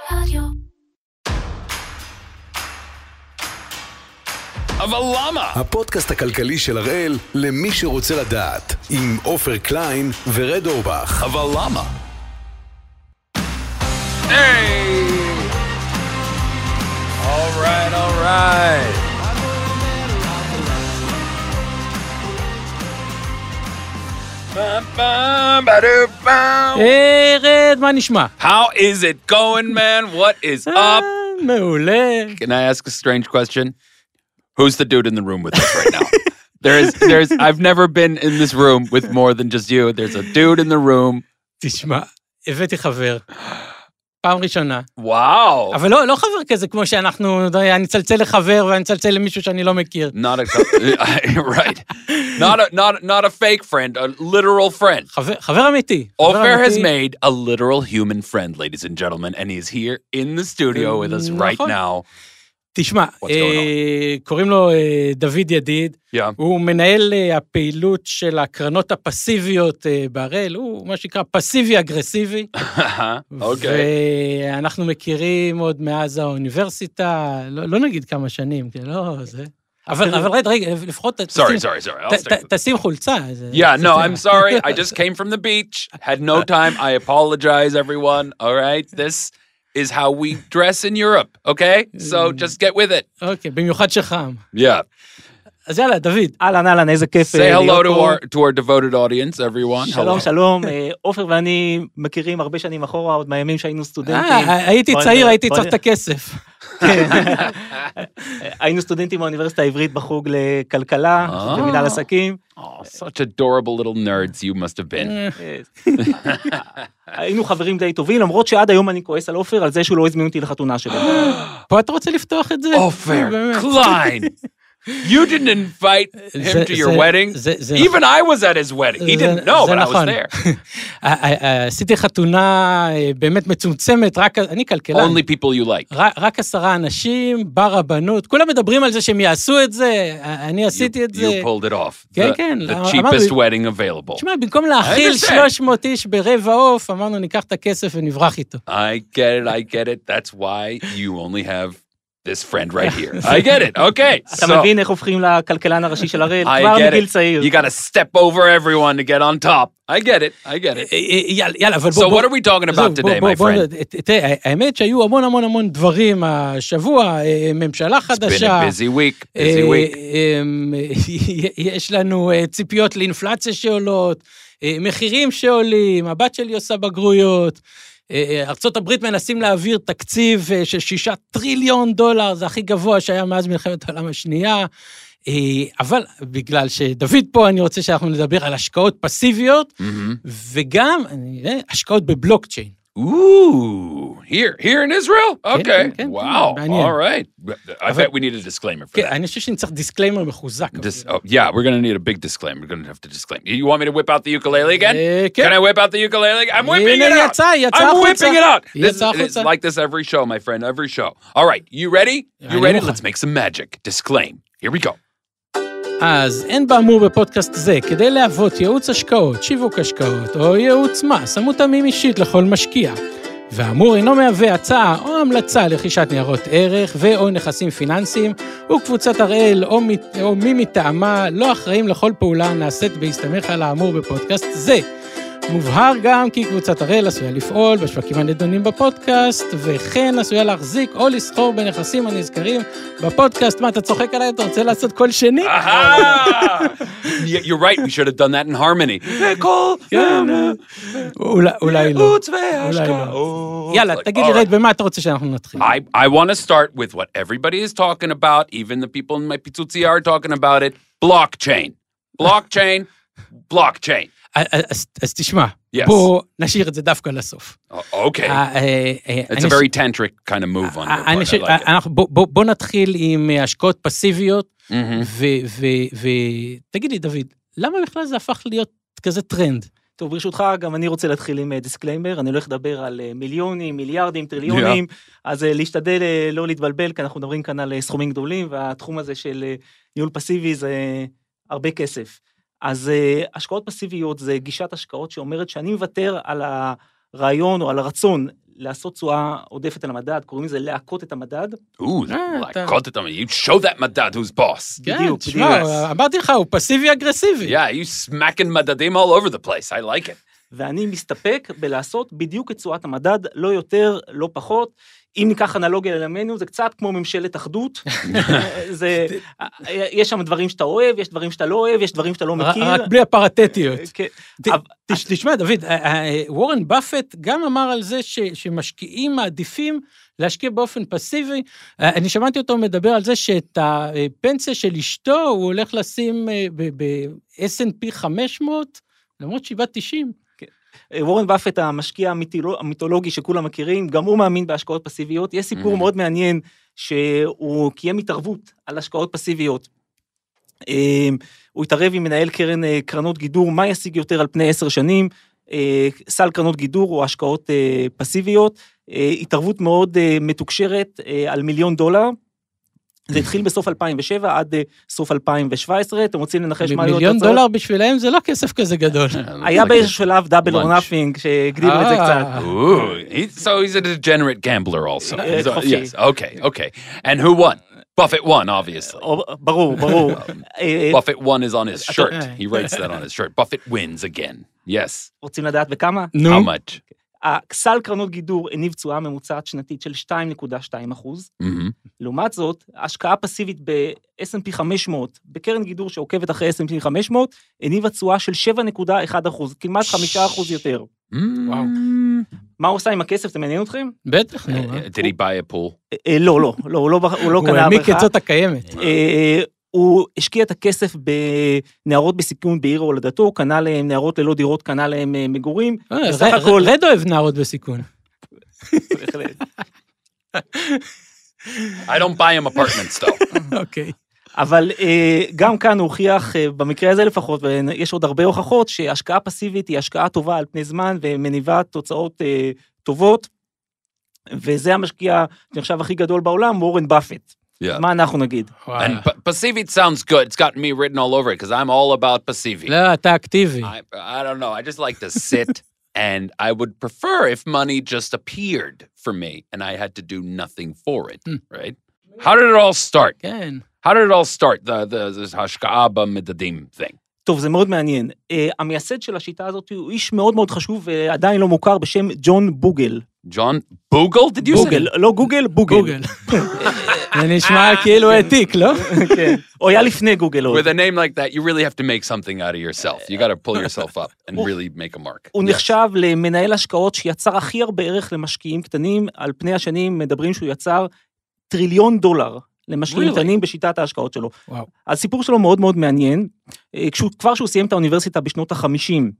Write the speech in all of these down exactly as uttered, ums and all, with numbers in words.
רדיו. אבל למה? הפודקאסט הכלכלי של הראל למי שרוצה לדעת, עם עופר קליין ורד אורבך. אבל למה? היי! All right, all right. היי רד, מה נשמע? How is it going, man? What is up? מעולה. Can I ask a strange question? Who's the dude in the room with us right now? There is, there's, I've never been in this room with more than just you. There's a dude in the room. תשמע, הבאתי חבר. פעם ראשונה. Wow. אבל לא, לא חבר כזה כמו שאנחנו, אני צלצל לחבר ואני צלצל למישהו שאני לא מכיר. Not a, right. Not a, not, not a fake friend, a literal friend. חבר, חבר אמיתי. Ofer has made a literal human friend, ladies and gentlemen, and he is here in the studio with us right now. תשמע, קוראים לו דוד ידיד, הוא מנהל הפעילות של הקרנות הפסיביות בהראל, הוא מה שנקרא פסיבי-אגרסיבי, ואנחנו מכירים עוד מאז האוניברסיטה, לא נגיד כמה שנים, לא זה. אבל רגע, רגע, לפחות תשים חולצה. Yeah, no, I'm sorry, I just came from the beach, had no time, I apologize everyone, all right, this is how we dress in Europe, okay? So just get with it. אוקיי, במיוחד שחם. Yeah. אז יאללה, דוד. אהלן, אהלן, איזה כיף. Say hello to our, to our devoted audience, everyone. שלום, שלום. עופר ואני מכירים הרבה שנים אחורה, עוד מהימים שהיינו סטודנטים. הייתי צעיר, הייתי צריך את הכסף. היינו סטודנטים באוניברסיטה העברית בחוג לכלכלה, במנהל עסקים. Oh, such adorable little nerds you must have been. היינו חברים די טובים, למרות שעד היום אני כועס על עופר, על זה שהוא לא הזמין אותי לחתונה שלו. פה אתה רוצה לפתוח את זה? עופר, קליין. You didn't invite him to your wedding. Even I was at his wedding. He didn't know, but I was there. עשיתי חתונה באמת מצומצמת, רק, אני כלכלן. Only people you like. רק עשרה אנשים, ברבנות, כולם מדברים על זה שהם יעשו את זה, אני עשיתי את זה. You pulled it off. כן, כן. The cheapest wedding available. תשמע, במקום להכיל שלוש מאות איש ברבע עוף, אמרנו, ניקח את הכסף ונברח איתו. I get it, I get it. That's why you only have this friend right here. I get it. Okay. אתה מבין איך הופכים לכלכלן הראשי של הראל? כבר מגיל צעיר. You got to step over everyone to get on top. I get it. I get it. יאללה, אבל בוא... So what are we talking about today, my friend? תראה, האמת שהיו המון המון המון דברים השבוע, ממשלה חדשה. It's been a busy week. Busy week. יש לנו ציפיות לאינפלציה שעולות, מחירים שעולים, הבת שלי עושה בגרויות, ארצות הברית מנסים להעביר תקציב של שישה טריליון דולר, זה הכי גבוה שהיה מאז מלחמת העולם השנייה, אבל בגלל שדוד פה, אני רוצה שאנחנו נדבר על השקעות פסיביות, וגם השקעות בבלוקצ'יין. Ooh, here, here in Israel? Okay, wow, all right. I bet we need a disclaimer for that. אני חושב שנצטרך דיסקליימר מחוזק. Yeah, we're going to need a big disclaimer. We're going to have to disclaim. You want me to whip out the ukulele again? Can I whip out the ukulele? I'm whipping it out. I'm whipping it out. It's like this every show, my friend, every show. All right, you ready? You ready? Let's make some magic. Disclaim. Here we go. אז אין באמור בפודקאסט זה, כדי להוות ייעוץ השקעות, שיווק השקעות או ייעוץ מס, המותאמים אישית לכל משקיע. והאמור אינו מהווה הצעה או המלצה לרכישת ניירות ערך ו/או נכסים פיננסיים, וקבוצת הראל או, או מי מטעמה לא אחראים לכל פעולה נעשית בהסתמך על האמור בפודקאסט זה. מובהר גם כי קבוצת הראל עשויה לפעול בשווקים הנדונים בפודקאסט, וכן עשויה להחזיק או לסחור בנכסים הנזכרים בפודקאסט. מה, אתה צוחק עליי? אתה רוצה לעשות כל שני? You're right, we should have done that in harmony. אולי לא. יאללה, תגיד לי רד, במה אתה רוצה שאנחנו נתחיל? I want to start with what everybody is talking about, even the people in my פיצוציה are talking about it, blockchain. Blockchain, blockchain. אז תשמע, בוא נשאיר את זה דווקא לסוף. אוקיי. It's a very tantric kind of move on your part. בוא נתחיל עם השקעות פסיביות, ותגיד לי, דוד, למה בכלל זה הפך להיות כזה טרנד? טוב, ברשותך, גם אני רוצה להתחיל עם דיסקליימר, אני הולך לדבר על מיליונים, מיליארדים, טריליונים, אז להשתדל לא להתבלבל, כי אנחנו מדברים כאן על סכומים גדולים, והתחום הזה של ניהול פסיבי זה הרבה כסף. אז השקעות פסיביות זה גישת השקעות שאומרת שאני מוותר על הרעיון או על הרצון לעשות תשואה עודפת על המדד, קוראים לזה להכות את המדד. Ooh, להכות את המדד, you show that מדד who's boss. בדיוק, בדיוק. אמרתי לך, הוא פסיבי אגרסיבי. Yeah, you smacking מדדים all over the place, I like it. ואני מסתפק בלעשות בדיוק את תשואת המדד, לא יותר, לא פחות. אם ניקח אנלוגיה ללמנו, זה קצת כמו ממשלת אחדות. זה, יש שם דברים שאתה אוהב, יש דברים שאתה לא אוהב, יש דברים שאתה לא מכיר. רק בלי הפרטטיות. תשמע, דוד, וורן באפט גם אמר על זה שמשקיעים מעדיפים להשקיע באופן פסיבי. אני שמעתי אותו מדבר על זה שאת הפנסיה של אשתו, הוא הולך לשים ב-אס אנד פי חמש מאות, למרות שבעה תשעים. וורן באפט, המשקיע המיתולוגי שכולם מכירים, גם הוא מאמין בהשקעות פסיביות. יש סיפור מאוד מעניין שהוא קיים התערבות על השקעות פסיביות. הוא התערב עם מנהל קרן קרנות גידור, מה ישיג יותר על פני עשר שנים, סל קרנות גידור או השקעות פסיביות, התערבות מאוד מתוקשרת על מיליון דולר, זה התחיל בסוף אלפיים ושבע עד סוף אלפיים ושבע עשרה, אתם רוצים לנחש מה... מיליון דולר בשבילם זה לא כסף כזה גדול. היה באיזשהו שלב דאבל או נאפינג, שהגדילו את זה קצת. So he's a degenerate gambler also. Yes, okay, okay. And who won? Buffett won, obviously. ברור, ברור. Buffett won is on his shirt. He writes that on his shirt. Buffett wins again. Yes. רוצים לדעת בכמה? How much? סל קרנות גידור הניב תשואה ממוצעת שנתית של שתיים נקודה שתיים אחוז. לעומת זאת, השקעה פסיבית ב-אס אנד פי חמש מאות, בקרן גידור שעוקבת אחרי אס אנד פי חמש מאות, הניבה תשואה של שבע נקודה אחת אחוז, כמעט חמישה אחוז יותר. וואו. מה הוא עושה עם הכסף? זה מעניין אתכם? בטח. Did he buy a pool? לא, לא, לא, הוא לא קנה... הוא העמיק את זאת הקיימת. הוא השקיע את הכסף בנערות בסיכון בעיר הולדתו, הוא קנה להם נערות ללא דירות, קנה להם מגורים. רד אוהב נערות בסיכון. I don't buy him apartments though. אוקיי. אבל גם כאן הוא הוכיח, במקרה הזה לפחות, ויש עוד הרבה הוכחות, שהשקעה פסיבית היא השקעה טובה על פני זמן, ומניבה תוצאות טובות, וזה המשקיע שנחשב הכי גדול בעולם, וורן באפט. Yeah. מה אנחנו נגיד? And Passivit sounds good. It's got me written all over it because I'm all about Passivit. לא, אתה אקטיבי. I, I don't know. I just like to sit and I would prefer if money just appeared for me and I had to do nothing for it, mm. right? How did it all start? כן. How did it all start, the, the, this השקעה במדדים thing? טוב, זה מאוד מעניין. Uh, המייסד של השיטה הזאת הוא איש מאוד מאוד חשוב ועדיין לא מוכר בשם ג'ון בוגל. ג'ון בוגל? Did you בוגל, say? לא גוגל, בוגל. בוגל. זה נשמע כאילו העתיק, לא? כן. או היה לפני גוגל. With a name like that, you really have to make something out of yourself. You got to pull yourself up and really make a mark. הוא נחשב למנהל השקעות שיצר הכי הרבה ערך למשקיעים קטנים. על פני השנים מדברים שהוא יצר טריליון דולר. למשקיעים קטנים בשיטת ההשקעות שלו. הסיפור שלו מאוד מאוד מעניין, כבר שהוא סיים את האוניברסיטה בשנות החמישים,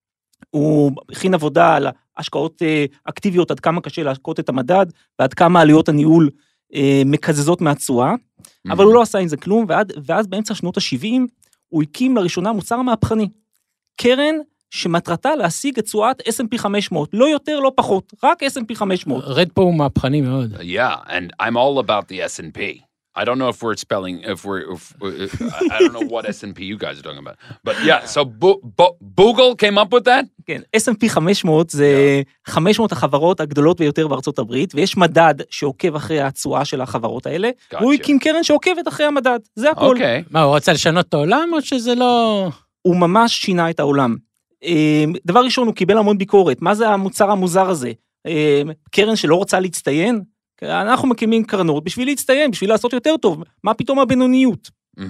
הוא הכין עבודה על השקעות אקטיביות, עד כמה קשה להשקעות את המדד, ועד כמה עלויות הניהול מקזזות מהתשואה, אבל הוא לא עשה עם זה כלום, ואז באמצע שנות ה-שבעים, הוא הקים לראשונה מוצר מהפכני, קרן שמטרתה להשיג את תשואת אס אנד פי חמש מאות, לא יותר, לא פחות, רק אס אנד פי חמש מאות. רד פה הוא מהפכני מאוד. Yeah, and I'm all about the אס אנד פי. I don't know if we're spelling, if we're, if, I don't know what אס אנד פי you guys are talking about. But yeah, so Bogle came up with that? כן, אס אנד פי חמש מאות זה חמש מאות החברות הגדולות ביותר בארצות הברית, ויש מדד שעוקב אחרי התשואה של החברות האלה, והוא הקים קרן שעוקבת אחרי המדד, זה הכל. אוקיי. מה, הוא רצה לשנות את העולם, או שזה לא... הוא ממש שינה את העולם. דבר ראשון, הוא קיבל המון ביקורת. מה זה המוצר המוזר הזה? קרן שלא רוצה להצטיין? אנחנו מקימים קרנות בשביל להצטיין, בשביל לעשות יותר טוב. מה פתאום הבינוניות?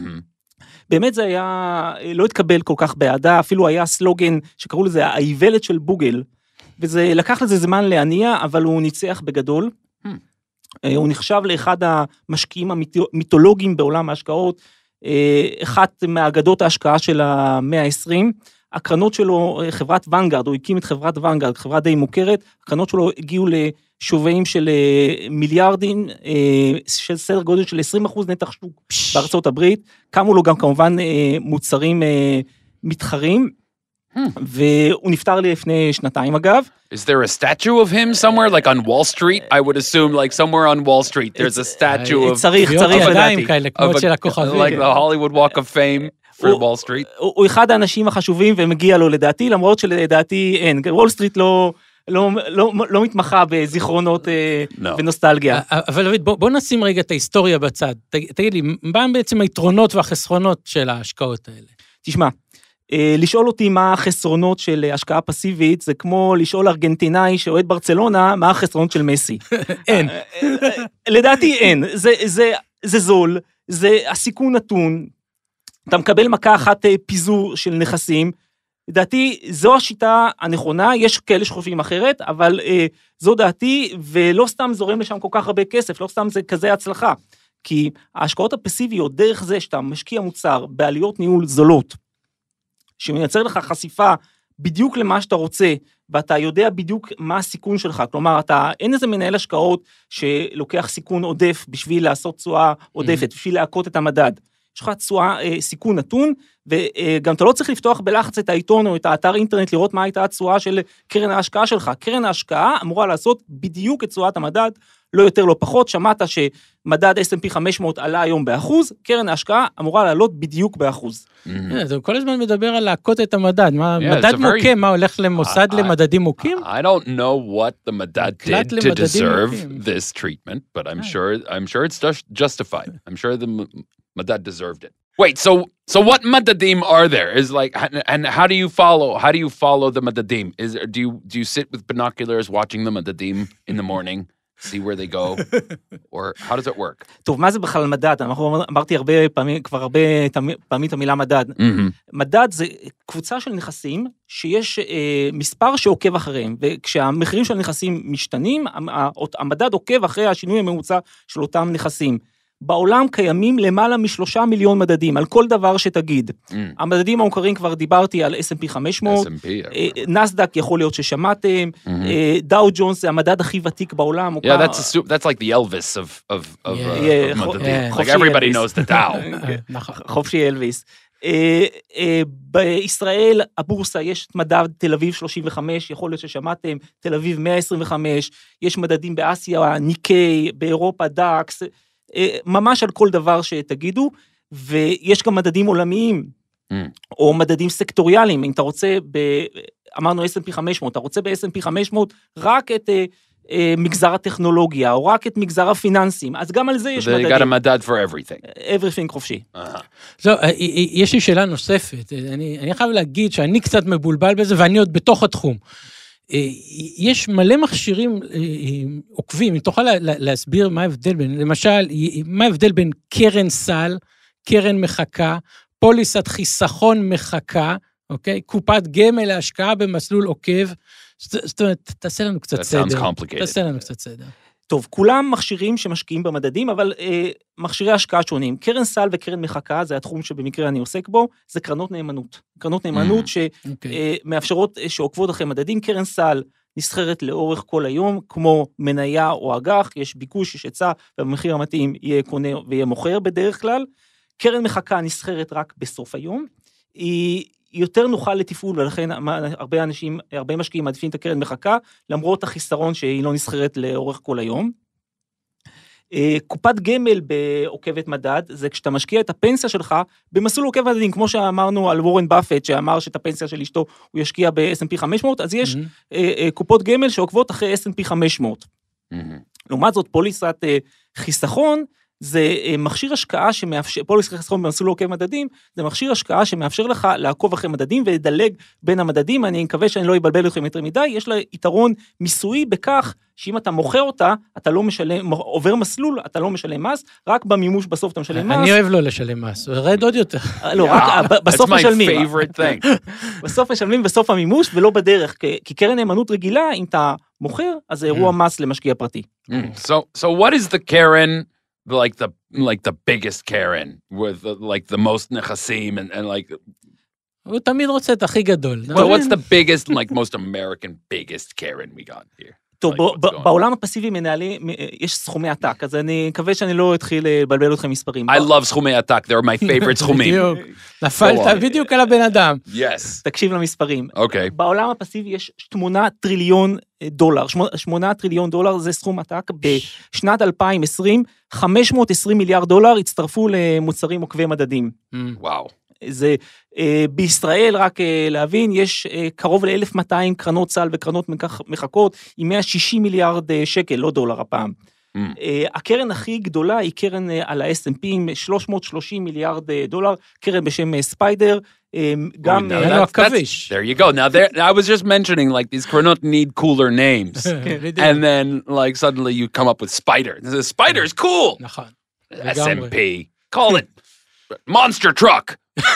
באמת זה היה, לא התקבל כל כך בעדה, אפילו היה סלוגן שקראו לזה האיוולת של בוגל, וזה לקח לזה זמן להניע, אבל הוא ניצח בגדול. הוא נחשב לאחד המשקיעים המיתולוגיים בעולם ההשקעות, אחת מהאגדות ההשקעה של המאה ה-עשרים, הקרנות שלו, חברת ונגארד, הוא הקים את חברת ונגארד, חברה די מוכרת, הקרנות שלו הגיעו לשווים של מיליארדים, של סדר גודל של עשרים אחוז נתח שוק בארצות הברית, קמו לו גם כמובן מוצרים מתחרים, והוא נפטר לי לפני שנתיים אגב. Is there a statue of him somewhere, like on Wall Street? I would assume like somewhere on Wall Street, there's a statue of... צריך, צריך לדעתי. Like the Hollywood Walk of Fame. וול סטריט? הוא אחד האנשים החשובים ומגיע לו לדעתי, למרות שלדעתי אין. וול סטריט לא, לא, לא, לא מתמחה בזיכרונות no. ונוסטלגיה. אבל דוד, בוא, בוא נשים רגע את ההיסטוריה בצד. תגיד לי, מה בעצם היתרונות והחסרונות של ההשקעות האלה? תשמע, לשאול אותי מה החסרונות של השקעה פסיבית, זה כמו לשאול ארגנטינאי שאוהד ברצלונה, מה החסרונות של מסי. אין. לדעתי אין. זה, זה, זה זול, זה הסיכון נתון, אתה מקבל מכה אחת פיזור של נכסים, לדעתי זו השיטה הנכונה, יש כאלה שחושבים אחרת, אבל אה, זו דעתי, ולא סתם זורם לשם כל כך הרבה כסף, לא סתם זה כזה הצלחה, כי ההשקעות הפסיביות, דרך זה שאתה משקיע מוצר בעליות ניהול זולות, שמייצר לך חשיפה בדיוק למה שאתה רוצה, ואתה יודע בדיוק מה הסיכון שלך, כלומר, אתה, אין איזה מנהל השקעות שלוקח סיכון עודף בשביל לעשות תשואה עודפת, mm-hmm. בשביל להכות את המדד. יש לך תשואה סיכון נתון, וגם אתה לא צריך לפתוח בלחץ את העיתון או את האתר אינטרנט, לראות מה הייתה התשואה של קרן ההשקעה שלך. קרן ההשקעה אמורה לעשות בדיוק את תשואת המדד, לא יותר לא פחות. שמעת שמדד אס אנד פי חמש מאות עלה היום באחוז, קרן ההשקעה אמורה לעלות בדיוק באחוז. אתה כל הזמן מדבר על להכות את המדד, מדד מוקים, מה הולך למוסד למדדים מוקים? I don't know what the מדד did to deserve this treatment, but I'm sure I'm sure it's justified. I'm sure the Madad deserved it. Wait, so so what madadim are there? Is like, and how do you follow? How do you follow the madadim? Is do you do you sit with binoculars watching the madadim in the morning, see where they go, or how does it work? טוב, מה זה בכלל מדד? אנחנו אמרתי הרבה פעמים, כבר הרבה פעמים את המילה מדד. מדד זה קבוצה של נכסים שיש מספר שעוקב אחריהם, וכשהמחירים של הנכסים משתנים, המדד עוקב אחרי השינוי הממוצע של אותם נכסים. בעולם קיימים למעלה משלושה מיליון מדדים, על כל דבר שתגיד. Mm. המדדים המוכרים כבר דיברתי על אס אנד פי חמש מאות, נסדק יכול להיות ששמעתם, דאו ג'ונס זה המדד הכי ותיק בעולם. Yeah, that's, a, that's like the Elvis of, of, of, yeah. uh, of מדדים. Yeah. Like everybody knows the Dow. חופשי אלוויס. בישראל, הבורסה, יש מדד תל אביב שלושים וחמש, יכול להיות ששמעתם, תל אביב מאה עשרים וחמש, יש מדדים באסיה, ניקי, באירופה, דאקס, ממש על כל דבר שתגידו, ויש גם מדדים עולמיים, mm. או מדדים סקטוריאליים, אם אתה רוצה, ב, אמרנו אס אנד פי חמש מאות, אתה רוצה ב-אס אנד פי חמש מאות רק את uh, uh, מגזר הטכנולוגיה, או רק את מגזר הפיננסים, אז גם על זה יש מדדים. They got a מדד for everything. Everything חופשי. לא, יש לי שאלה נוספת, אני, אני חייב להגיד שאני קצת מבולבל בזה, ואני עוד בתוך התחום. יש מלא מכשירים עוקבים, אם תוכל להסביר מה ההבדל בין, למשל, מה ההבדל בין קרן סל, קרן מחכה, פוליסת חיסכון מחכה, אוקיי? קופת גמל להשקעה במסלול עוקב, זאת אומרת, תעשה לנו קצת סדר. תעשה לנו קצת סדר. טוב, כולם מכשירים שמשקיעים במדדים, אבל אה, מכשירי השקעה שונים. קרן סל וקרן מחכה, זה התחום שבמקרה אני עוסק בו, זה קרנות נאמנות. קרנות נאמנות שמאפשרות, okay. אה, שעוקבות אחרי מדדים. קרן סל נסחרת לאורך כל היום, כמו מניה או אג"ח, יש ביקוש, יש היצע, ובמחיר המתאים יהיה קונה ויהיה מוכר בדרך כלל. קרן מחכה נסחרת רק בסוף היום. היא יותר נוכל לתפעול, ולכן הרבה אנשים, הרבה משקיעים מעדיפים את הקרן מחכה, למרות החיסרון שהיא לא נסחרת לאורך כל היום. קופת גמל בעוקבת מדד, זה כשאתה משקיע את הפנסיה שלך, במסלול עוקב מדדים, כמו שאמרנו על וורן באפט, שאמר שאת הפנסיה של אשתו הוא ישקיע ב-אס אנד פי חמש מאות, אז יש mm-hmm. קופות גמל שעוקבות אחרי אס אנד פי חמש מאות. Mm-hmm. לעומת זאת, פוליסת חיסכון, זה מכשיר השקעה שמאפשר, פוליסת חיסכון במסלול עוקב מדדים, זה מכשיר השקעה שמאפשר לך לעקוב אחרי מדדים ולדלג בין המדדים, אני מקווה שאני לא אבלבל אתכם יותר מדי, יש לה יתרון מיסוי בכך, שאם אתה מוכר אותה, אתה לא משלם, עובר מסלול, אתה לא משלם מס, רק במימוש בסוף אתה משלם מס. אני אוהב לא לשלם מס, רד עוד יותר. לא, רק בסוף משלמים. בסוף משלמים בסוף המימוש ולא בדרך, כי קרן נאמנות רגילה, אם אתה מוכר, אז זה אירוע מס למשקיע פרטי. So, so what is the Karen like the like the biggest Karen with the, like the most נכסים and and like הוא תמיד רוצה את הכי גדול. Well, what's the biggest like most American biggest Karen we got here? טוב, בעולם הפסיבי מנהלים, יש סכומי עתק, אז אני מקווה שאני לא אתחיל לבלבל אתכם מספרים. I love סכומי עתק, they're my favorite סכומים. נפלת בדיוק על הבן אדם. Yes. תקשיב למספרים. אוקיי. בעולם הפסיבי יש שמונה טריליון דולר, שמונה טריליון דולר זה סכום עתק, בשנת אלפיים ועשרים, חמש מאות ועשרים מיליארד דולר הצטרפו למוצרים עוקבי מדדים. וואו. זה, בישראל, רק להבין, יש קרוב ל-אלף ומאתיים קרנות סל וקרנות מחכות, עם מאה ושישים מיליארד שקל, לא דולר הפעם. Mm. הקרן הכי גדולה היא קרן על ה-אס אנד פי עם שלוש מאות ושלושים מיליארד דולר, קרן בשם ספיידר, גם... Oh, no, that's, that's, there you go. Now, there, I was just mentioning, like, these cannot need cooler names. And then, like, suddenly you come up with Spider. The Spider is cool. S and P. Call it Monster Truck.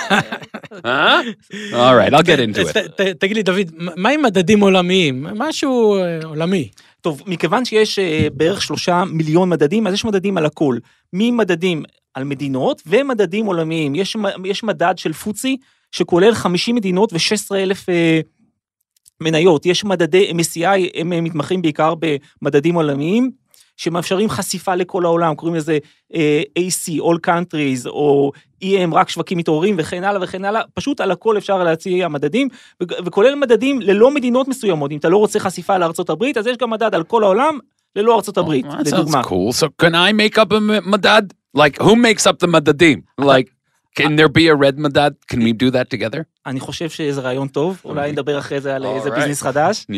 huh? All right, I'll get into it. תגיד לי, דוד, מה עם מדדים עולמיים? משהו עולמי. טוב, מכיוון שיש בערך שלושה מיליון מדדים, אז יש מדדים על הכל. ממדדים על מדינות ומדדים עולמיים. יש, יש מדד של פוצי, שכולל חמישים מדינות ו-שישה עשר אלף אה, מניות. יש מדדי אם אס איי, הם מתמחים בעיקר במדדים עולמיים, שמאפשרים חשיפה לכל העולם, קוראים לזה אה, איי סי, All Countries, או אי אם, רק שווקים מתעוררים, וכן הלאה וכן הלאה, פשוט על הכל אפשר להציע מדדים, ו- וכולל מדדים ללא מדינות מסוימות, אם אתה לא רוצה חשיפה לארצות הברית, אז יש גם מדד על כל העולם, ללא ארצות הברית, oh, לדוגמה. That sounds cool. So can I make up a מדד? Like, who makes up the מדדים? Like, can there be a red מדד? Can we do that together? אני חושב שזה רעיון טוב, אולי נדבר אחרי זה על איזה ביזנס חדש.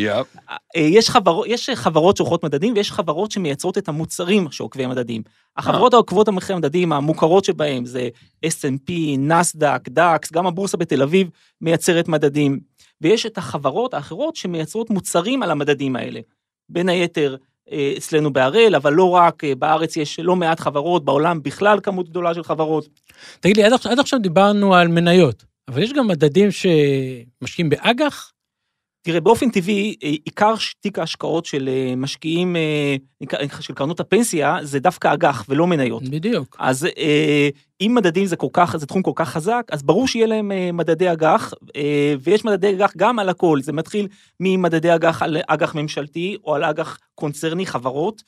יש חברות שעוקבות מדדים, ויש חברות שמייצרות את המוצרים שעוקבי מדדים. החברות העוקבות המחיר המדדים, המוכרות שבהם, זה אס אנד פי, נסדק, דאקס, גם הבורסה בתל אביב מייצרת מדדים, ויש את החברות האחרות שמייצרות מוצרים על המדדים האלה. בין היתר, אצלנו בהראל, אבל לא רק, בארץ יש לא מעט חברות, בעולם בכלל כמות גדולה של חברות. תגיד לי, עד עכשיו דיברנו על מניות, אבל יש גם מדדים שמשקיעים באג"ח? תראה, באופן טבעי, עיקר תיק ההשקעות של משקיעים, של קרנות הפנסיה, זה דווקא אג"ח ולא מניות. בדיוק. אז אם מדדים זה כל כך, זה תחום כל כך חזק, אז ברור שיהיה להם מדדי אג"ח, ויש מדדי אג"ח גם על הכל, זה מתחיל ממדדי אג"ח על אג"ח ממשלתי, או על אג"ח קונצרני, חברות,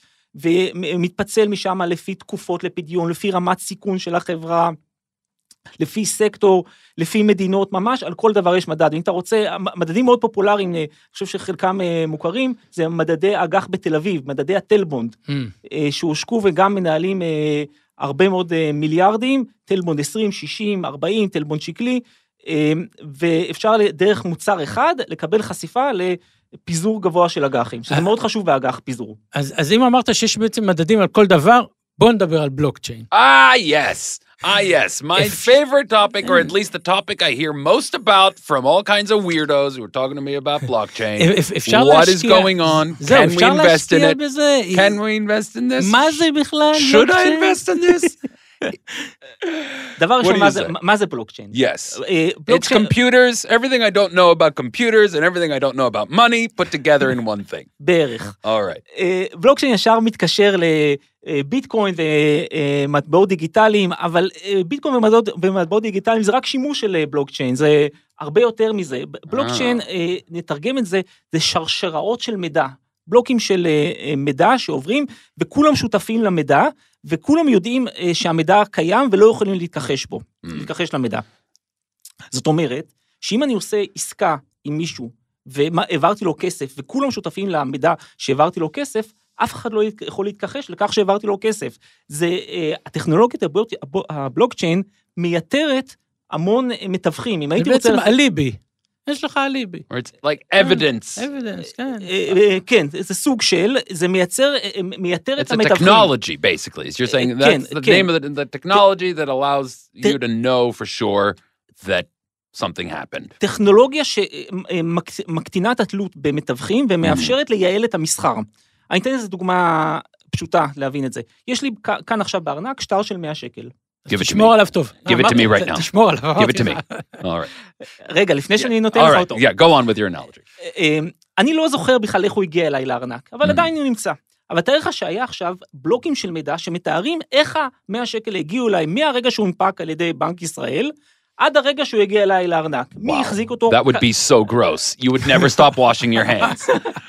ומתפצל משם לפי תקופות לפדיון, לפי רמת סיכון של החברה, לפי סקטור, לפי מדינות, ממש על כל דבר יש מדד. אם אתה רוצה, מדדים מאוד פופולריים, אני חושב שחלקם מוכרים, זה מדדי אג"ח בתל אביב, מדדי הטלבונד, mm. שהושקו וגם מנהלים הרבה מאוד מיליארדים, טלבונד עשרים, שישים, ארבעים, טלבונד שקלי, ואפשר דרך מוצר אחד לקבל חשיפה לפיזור גבוה של אג"חים, שזה מאוד חשוב באג"ח פיזור. אז, אז אם אמרת שיש בעצם מדדים על כל דבר, בוא נדבר על בלוקצ'יין. Ah, yes. Ah, yes. My favorite topic, or at least the topic I hear most about from all kinds of weirdos who are talking to me about blockchain. What is going on? Can we invest in it? Can we invest in this? מה זה בכלל? Should I invest in this? דבר ראשון, מה זה בלוקצ'יין? Yes. It's computers, everything I don't know about computers and everything I don't know about money put together in one thing. בערך. All right. בלוקצ'יין ישר מתקשר לביטקוין ומטבעות דיגיטליים, אבל ביטקוין ומטבעות דיגיטליים זה רק שימוש של בלוקצ'יין, זה הרבה יותר מזה. בלוקצ'יין, נתרגם את זה, זה שרשראות של מידע. בלוקים של מידע שעוברים, וכולם שותפים למידע, וכולם יודעים שהמידע קיים, ולא יכולים להתכחש בו, להתכחש למידע. זאת אומרת, שאם אני עושה עסקה עם מישהו, והעברתי לו כסף, וכולם שותפים למידע שהעברתי לו כסף, אף אחד לא יכול להתכחש לכך שהעברתי לו כסף. זה, הטכנולוגיית הבלוקצ'יין מייתרת המון מתווכים. אם הייתי רוצה... זה בעצם אליבי. יש לך אליבי. Or it's like evidence. evidence, כן. כן, זה סוג של, זה מייצר, מייתר את המתווכים. It's a technology, basically. You're saying that's the name of the, the technology that allows you to know for sure that something happened. טכנולוגיה שמקטינה את התלות במתווכים, ומאפשרת לייעל את המסחר. אני אתן איזו דוגמה פשוטה להבין את זה. יש לי כאן עכשיו בארנק שטר של מאה שקל. תשמור עליו טוב. Give it to me right now. תשמור עליו. Give it to me. All right. רגע, לפני שאני נותן לך אותו. Yeah, go on with your analogy. אני לא זוכר בכלל איך הוא הגיע אליי לארנק, אבל עדיין הוא נמצא. אבל תאר לך שהיה עכשיו בלוקים של מידע שמתארים איך ה-מאה שקל הגיעו אליי מהרגע שהוא הונפק על ידי בנק ישראל, עד הרגע שהוא הגיע אליי לארנק. מי החזיק אותו? That would be so gross. You would never stop washing your hands.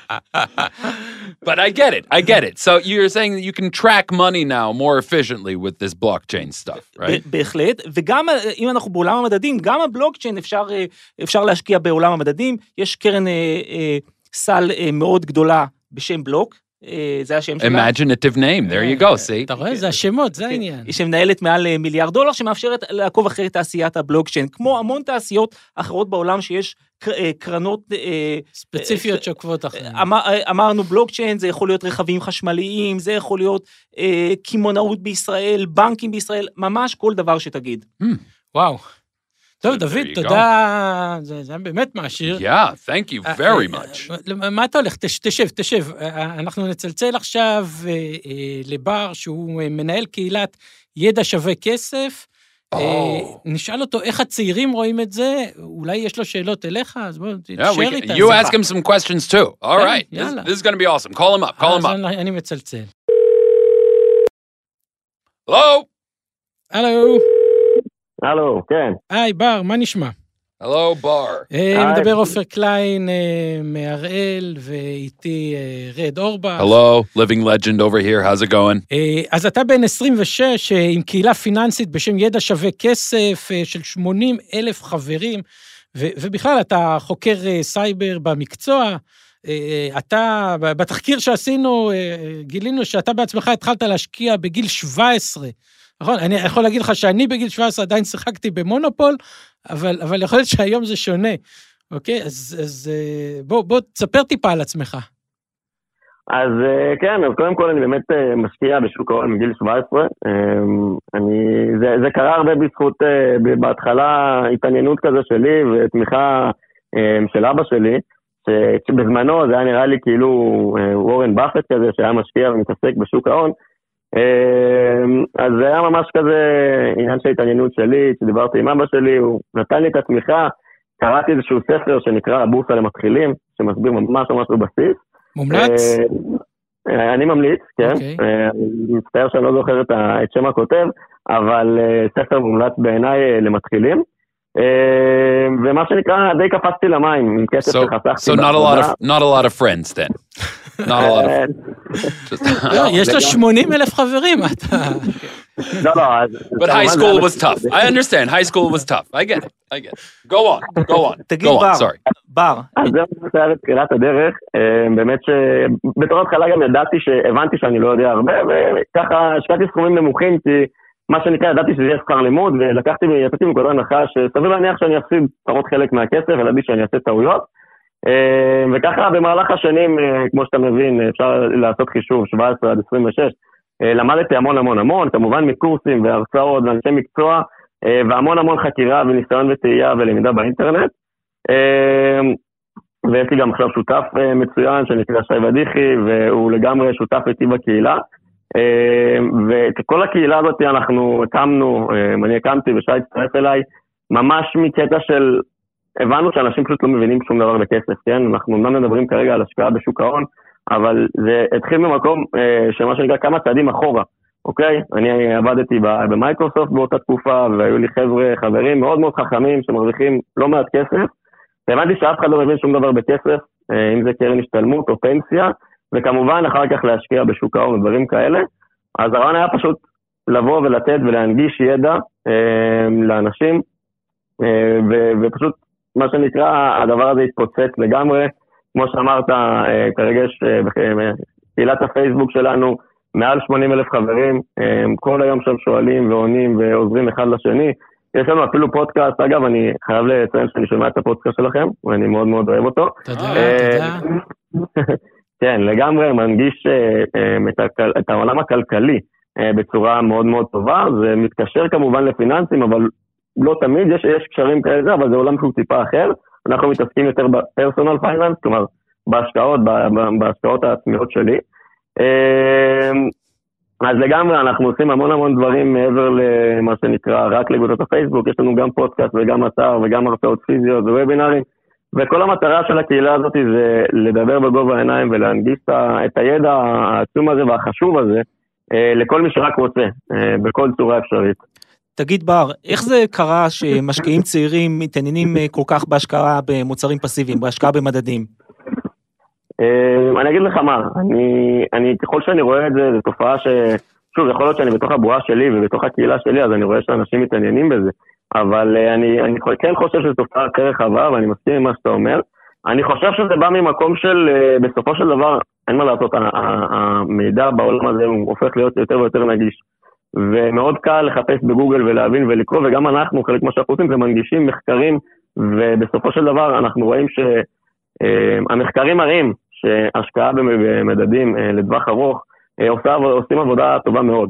But I get it. I get it. So you're saying that you can track money now more efficiently with this blockchain stuff, right? בהחלט. וגם אם אנחנו בעולם המדדים, גם הבלוקצ'יין אפשר, אפשר להשקיע בעולם המדדים. יש קרן סל מאוד גדולה בשם בלוק, זה השם שלה. Imaginative name, there you go, see. אתה רואה, זה השמות, זה העניין. היא שמנהלת מעל מיליארד דולר, שמאפשרת לעקוב אחרי תעשיית הבלוקצ'יין, כמו המון תעשיות אחרות בעולם שיש קרנות ספציפיות שעוקבות אחריהן. אמרנו בלוקצ'יין, זה יכול להיות רכבים חשמליים, זה יכול להיות קימונאות בישראל, בנקים בישראל, ממש כל דבר שתגיד. וואו. טוב, דוד, תודה, זה באמת מעשיר. Yeah, thank you very much. מה אתה הולך? תשב, תשב. אנחנו נצלצל עכשיו לבר, שהוא מנהל קהילת ידע שווה כסף. נשאל אותו איך הצעירים רואים את זה, אולי יש לו שאלות אליך, אז בואו, תשאר איתה. You ask him some questions too. All right, this is going to be awesome. Call him up, call him up. אני מצלצל. Hello? הלו. הלו, כן. היי, בר, מה נשמע? הלו, בר. מדבר עופר קליין מהראל, ואיתי רד אורבך. הלו, living legend over here, how's it going? אז אתה בן עשרים ושש, עם קהילה פיננסית בשם ידע שווה כסף, של שמונים אלף חברים, ובכלל אתה חוקר סייבר במקצוע, אתה, בתחקיר שעשינו, גילינו שאתה בעצמך התחלת להשקיע בגיל שבע עשרה, נכון, אני יכול להגיד לך שאני בגיל שבע עשרה עדיין שיחקתי במונופול, אבל, אבל יכול להיות שהיום זה שונה, אוקיי? אז, אז בוא, בוא, תספר טיפה על עצמך. אז כן, אז קודם כל אני באמת משקיע בשוק ההון מגיל שבע עשרה, אני, זה, זה קרה הרבה בזכות, בהתחלה התעניינות כזה שלי, ותמיכה של אבא שלי, שבזמנו זה היה נראה לי כאילו וורן באפט כזה, שהיה משקיע ומתעסק בשוק ההון, אז זה היה ממש כזה עניין של התעניינות שלי, שדיברתי עם אבא שלי, הוא נתן לי את התמיכה, קראתי איזשהו ספר שנקרא הבורסה למתחילים, שמסביר ממש ממש בבסיס. מומלץ? אני ממליץ, כן. אני מצטער שאני לא זוכר את שם הכותב, אבל ספר מומלץ בעיניי למתחילים. ומה שנקרא, די קפצתי למים, עם כסף שחסכתי. So not a lot of, not a lot of friends then. Not a lot of... יש לו שמונים אלף חברים, אתה... לא, לא, But high school was tough. I understand, high school was tough. I get it, I get it. Go on, go on. תגיד בר, בר. אז זה היה בתחילת הדרך, באמת שבתור התחלה גם ידעתי שהבנתי שאני לא יודע הרבה, וככה השקעתי סכומים נמוכים, כי מה שנקרא, ידעתי שזה יהיה שכר לימוד, ולקחתי ויצאתי מנקודת הנחה שסביר להניח שאני אפסיד לפחות חלק מהכסף, וידעתי שאני אעשה טעויות. וככה במהלך השנים, כמו שאתה מבין, אפשר לעשות חישוב שבע עשרה עד עשרים ושש, למדתי המון המון המון, כמובן מקורסים והרצאות ואנשי מקצוע, והמון המון חקירה וניסיון וטעייה ולמידה באינטרנט. ויש לי גם עכשיו שותף מצוין שנקרא שי ודיחי, והוא לגמרי שותף איתי בקהילה. ואת כל הקהילה הזאת אנחנו הקמנו, אני הקמתי ושי הצטרף אליי, ממש מקטע של, הבנו שאנשים פשוט לא מבינים שום דבר בכסף, כן? אנחנו לא מדברים כרגע על השקעה בשוק ההון, אבל זה התחיל ממקום שמה שנקרא כמה צעדים אחורה, אוקיי? אני עבדתי במייקרוסופט באותה תקופה, והיו לי חבר'ה, חברים מאוד מאוד חכמים שמרוויחים לא מעט כסף, והבנתי שאף אחד לא מבין שום דבר בכסף, אם זה קרן השתלמות או פנסיה, וכמובן אחר כך להשקיע בשוק ההון ודברים כאלה. אז הרעיון היה פשוט לבוא ולתת ולהנגיש ידע אה, לאנשים, אה, ו- ופשוט מה שנקרא, הדבר הזה התפוצץ לגמרי, כמו שאמרת, אה, כרגע יש אה, קהילת הפייסבוק שלנו, מעל שמונים אלף חברים, אה, כל היום שם שואלים ועונים ועוזרים אחד לשני, יש לנו אפילו פודקאסט, אגב אני חייב לציין שאני שומע את הפודקאסט שלכם, ואני מאוד מאוד אוהב אותו. תודה, אה, תודה. כן, לגמרי מנגיש את העולם הכלכלי בצורה מאוד מאוד טובה, זה מתקשר כמובן לפיננסים, אבל לא תמיד יש, יש קשרים כאלה, אבל זה עולם שהוא טיפה אחר, אנחנו מתעסקים יותר בפרסונל פייננס, כלומר בהשקעות, בהשקעות העצמיות שלי, אז לגמרי אנחנו עושים המון המון דברים מעבר למה שנקרא רק לקבוצות הפייסבוק, יש לנו גם פודקאסט וגם אתר וגם הרצאות פיזיות ווובינרים, וכל המטרה של הקהילה הזאת זה לדבר בגובה העיניים ולהנגיש את הידע העצום הזה והחשוב הזה לכל מי שרק רוצה, בכל צורה אפשרית. תגיד בר, איך זה קרה שמשקיעים צעירים מתעניינים כל כך בהשקעה במוצרים פסיביים, בהשקעה במדדים? אני אגיד לך מה, אני, אני, ככל שאני רואה את זה, זו תופעה ש... שוב, יכול להיות שאני בתוך הבועה שלי ובתוך הקהילה שלי, אז אני רואה שאנשים מתעניינים בזה. אבל אני, אני כן חושב שזו תופעה יותר רחבה, ואני מסכים עם מה שאתה אומר. אני חושב שזה בא ממקום של, בסופו של דבר, אין מה לעשות, המידע בעולם הזה הוא הופך להיות יותר ויותר נגיש. ומאוד קל לחפש בגוגל ולהבין ולקרוא, וגם אנחנו, חלק מה שאנחנו עושים, זה מנגישים מחקרים, ובסופו של דבר אנחנו רואים שהמחקרים מראים שהשקעה במדדים לטווח ארוך, עושים עבודה טובה מאוד.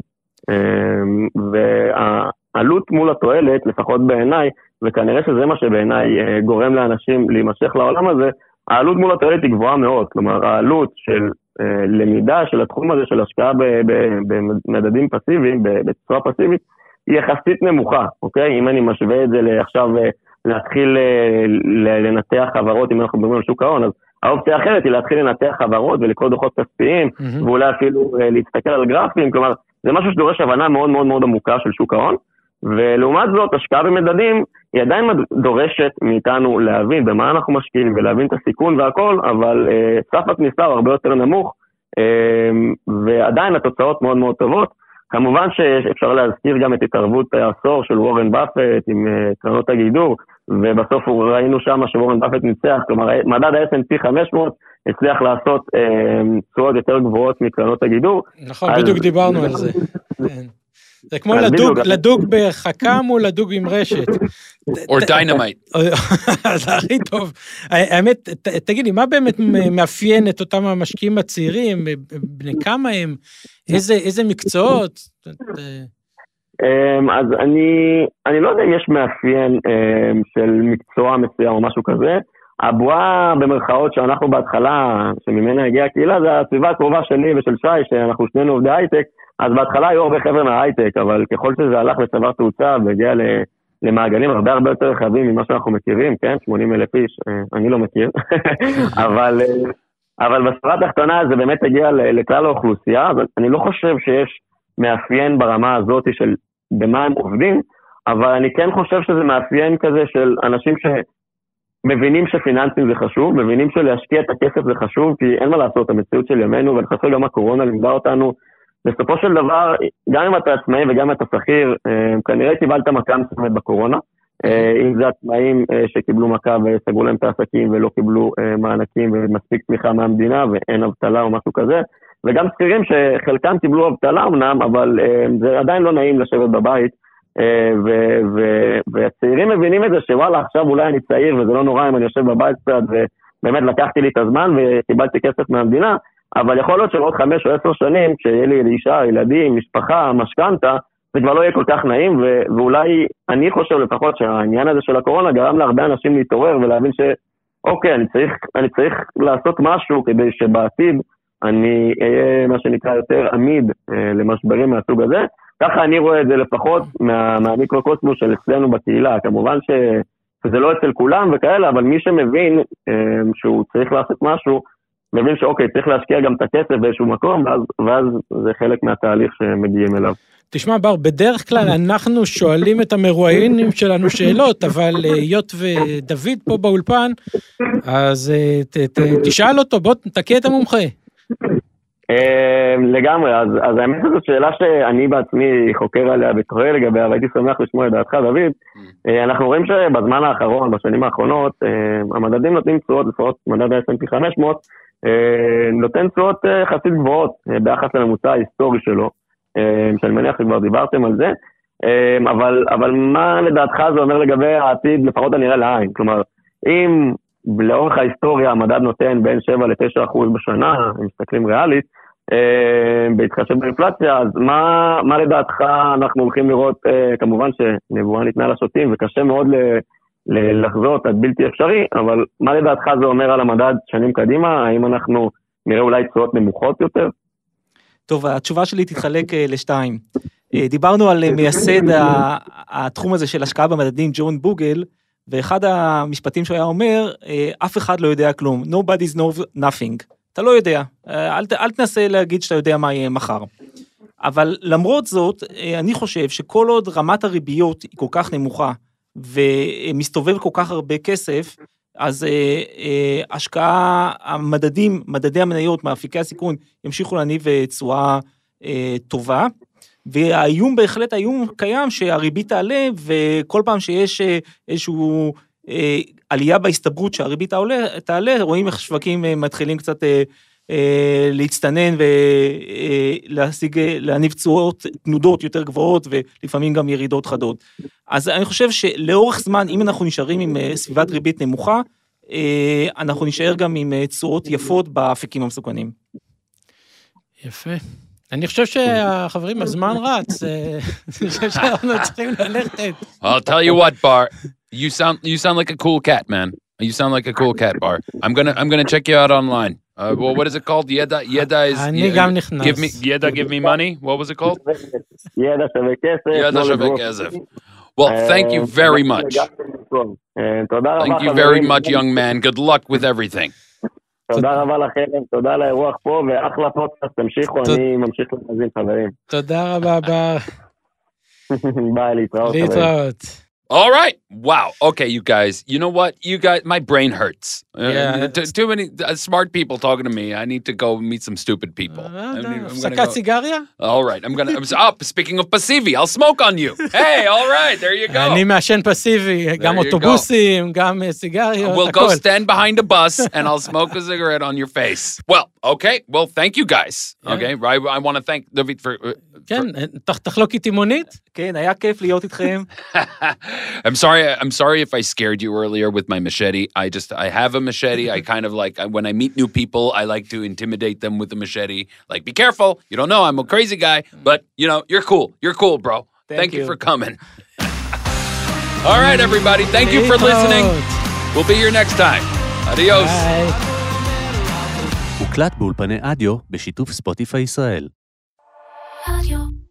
והעלות מול התועלת, לפחות בעיניי, וכנראה שזה מה שבעיניי גורם לאנשים להימשך לעולם הזה, העלות מול התועלת היא גבוהה מאוד. כלומר, העלות של למידה של התחום הזה של השקעה במדדים פסיביים, בצורה פסיבית, היא יחסית נמוכה, אוקיי? אם אני משווה את זה לעכשיו להתחיל לנתח חברות, אם אנחנו מדברים על שוק ההון, אז האופציה האחרת היא להתחיל לנתח חברות ולקרוא דוחות כספיים, mm-hmm. ואולי אפילו להסתכל על גרפים, כלומר, זה משהו שדורש הבנה מאוד מאוד מאוד עמוקה של שוק ההון, ולעומת זאת, השקעה במדדים, היא עדיין דורשת מאיתנו להבין במה אנחנו משקיעים, ולהבין את הסיכון והכל, אבל אה, סף הכניסה הוא הרבה יותר נמוך, אה, ועדיין התוצאות מאוד מאוד טובות. כמובן שאפשר להזכיר גם את התערבות העשור של וורן באפט עם אה, קרנות הגידור, ובסוף ראינו שם שוורן באפט ניצח, כלומר מדד ה-אס אנד פי חמש מאות הצליח לעשות תשואות יותר גבוהות מקרנות הגידור. נכון, בדיוק דיברנו על זה. זה כמו לדוג בחכם או לדוג עם רשת. או דיינמייט. זה הכי טוב. האמת, תגידי, מה באמת מאפיין את אותם המשקיעים הצעירים? בני כמה הם? איזה מקצועות? אז אני, אני לא יודע אם יש מאפיין של מקצוע מסוים או משהו כזה. הבועה במרכאות שאנחנו בהתחלה, שממנה הגיעה הקהילה, זה הסביבה הקרובה שלי ושל שי, שאנחנו שנינו עובדי הייטק, אז בהתחלה היו הרבה חבר'ה מההייטק, אבל ככל שזה הלך וצבר תאוצה והגיע למעגלים הרבה הרבה יותר רחבים ממה שאנחנו מכירים, כן? שמונים אלף איש, אני לא מכיר, אבל, אבל בספרה התחתונה זה באמת הגיע לכלל האוכלוסייה, אז אני לא חושב שיש מאפיין ברמה הזאת של במה הם עובדים, אבל אני כן חושב שזה מאפיין כזה של אנשים שמבינים שפיננסים זה חשוב, מבינים שלהשקיע את הכסף זה חשוב, כי אין מה לעשות, המציאות של ימינו, ואני חושב גם הקורונה לימדה אותנו, בסופו של דבר, גם אם אתה עצמאי וגם אם אתה שכיר, כנראה קיבלת מכה מסוימת בקורונה, אם זה עצמאים שקיבלו מכה וסגרו להם את העסקים ולא קיבלו מענקים ומספיק תמיכה מהמדינה ואין אבטלה או משהו כזה, וגם שכירים שחלקם קיבלו אבטלה אמנם, אבל זה עדיין לא נעים לשבת בבית, והצעירים מבינים את זה שוואלה, עכשיו אולי אני צעיר וזה לא נורא אם אני יושב בבית קצת, ובאמת לקחתי לי את הזמן וקיבלתי כסף מהמדינה, אבל יכול להיות שעוד חמש או עשר שנים, כשיהיה לי אישה, ילדים, משפחה, משכנתה, זה כבר לא יהיה כל כך נעים, ו- ואולי אני חושב לפחות שהעניין הזה של הקורונה גרם להרבה אנשים להתעורר ולהבין שאוקיי, אני צריך, אני צריך לעשות משהו כדי שבעתיד אני אהיה מה שנקרא יותר עמיד אה, למשברים מהסוג הזה. ככה אני רואה את זה לפחות מה, מהמיקרוקוסמוס של אצלנו בקהילה. כמובן ש, שזה לא אצל כולם וכאלה, אבל מי שמבין אה, שהוא צריך לעשות משהו, מבין שאוקיי, צריך להשקיע גם את הכסף באיזשהו מקום, ואז, ואז זה חלק מהתהליך שמגיעים אליו. תשמע בר, בדרך כלל אנחנו שואלים את המרואיינים שלנו שאלות, אבל היות ודוד פה באולפן, אז ת, ת, תשאל אותו, בוא תקה את המומחה. לגמרי, אז, אז האמת זו שאלה שאני בעצמי חוקר עליה ותוהה לגביה, והייתי שמח לשמוע את דעתך, דוד. אנחנו רואים שבזמן האחרון, בשנים האחרונות, המדדים נותנים תשואות, לפחות מדד ה-אס אנד פי חמש מאות, נותן תשואות חצית גבוהות ביחס לממוצע ההיסטורי שלו, שאני מניח שכבר דיברתם על זה, אבל, אבל מה לדעתך זה אומר לגבי העתיד, לפחות הנראה לעין? כלומר, אם לאורך ההיסטוריה המדד נותן בין שבע לתשע אחוז בשנה, אם מסתכלים ריאלית, בהתחשב באינפלציה, אז מה, מה לדעתך אנחנו הולכים לראות, כמובן שנבואה ניתנה לשוטים, וקשה מאוד לחזות עד בלתי אפשרי, אבל מה לדעתך זה אומר על המדד שנים קדימה? האם אנחנו נראה אולי תשואות נמוכות יותר? טוב, התשובה שלי תתחלק לשתיים. דיברנו על מייסד התחום הזה של השקעה במדדים, ג'ון בוגל, ואחד המשפטים שהוא היה אומר, אף אחד לא יודע כלום, nobody knows nothing. אתה לא יודע, אל, אל תנסה להגיד שאתה יודע מה יהיה מחר. אבל למרות זאת, אני חושב שכל עוד רמת הריביות היא כל כך נמוכה, ומסתובב כל כך הרבה כסף, אז אה, אה, השקעה, המדדים, מדדי המניות, מאפיקי הסיכון, ימשיכו להניב תשואה אה, טובה, והאיום בהחלט, האיום קיים שהריבית תעלה, וכל פעם שיש אה, איזשהו אה, עלייה בהסתברות שהריבית תעלה, תעלה, רואים איך שווקים אה, מתחילים קצת אה, להצטנן ולהשיג, להניב צורות, תנודות יותר גבוהות, ולפעמים גם ירידות חדות. אז אני חושב שלאורך זמן, אם אנחנו נשארים עם סביבת ריבית נמוכה, אנחנו נשאר גם עם צורות יפות באפיקים המסוכנים. יפה. אני חושב שהחברים, הזמן רץ, אני חושב שאנחנו צריכים ללכת. I'll tell you what, Bar, you sound, you sound like a cool cat, man. You sound like a cool cat, Bar. I'm gonna, I'm gonna check you out online. Uh, well, what is it called? Yeda, Yeda is... אני גם נכנס. Give me, Yeda, give me money? What was it called? ידע שווה כסף. ידע שווה כסף. Well, thank you very much. תודה רבה. Thank you very much, young man. Good luck with everything. תודה רבה לכם, תודה על האירוח פה, ואחלה פודקאסט, תמשיכו, אני ממשיך למאזין חברים. תודה רבה, בר. ביי, להתראות. להתראות. All right. Wow. Okay, you guys. You know what? You guys, my brain hurts. Yeah. Uh, too, too many uh, smart people talking to me. I need to go meet some stupid people. הפסקת סיגריה? All right. I'm gonna. I'm up. Speaking of passivi, I'll smoke on you. Hey, all right. There you go. אני מעשן פסיבי, גם אוטובוסים, גם סיגריות. We'll go stand behind a bus and I'll smoke a cigarette on your face. Well, okay. Well, thank you guys. Okay. I, I want to thank David for. Uh, כן, תחלוק איתי מונית? כן, היה כיף להיות איתכם. I'm sorry. I'm sorry if I scared you earlier with my machete. I just, I have a machete. I kind of like, when I meet new people, I like to intimidate them with a machete. Like, be careful. You don't know, I'm a crazy guy. But, you know, you're cool. You're cool, bro. Thank, Thank you. you for coming. All right, everybody. Thank you for listening. We'll be here next time. Adios. הוקלט באולפני אדיו בשיתוף ספוטיפיי ישראל. רדיו